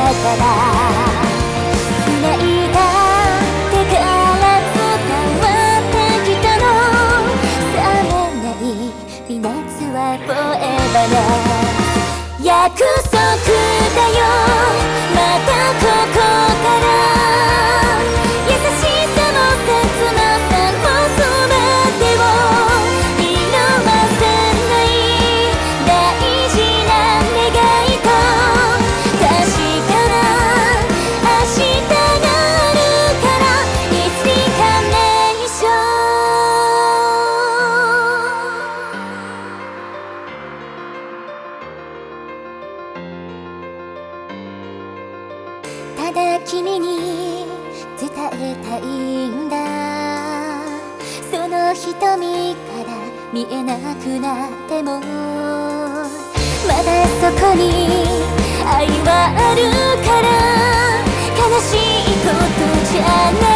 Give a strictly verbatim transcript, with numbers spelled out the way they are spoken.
から繋いだ手から伝わってきたの冷めない微熱は Forever な約束だよまたここから優しさも切なさも全てを色褪せない大事な願いと確かな明日があるからいつにかね一緒ただ君に伝えたいんだその瞳から見えなくなってもまだそこに愛はあるから悲しいことじゃない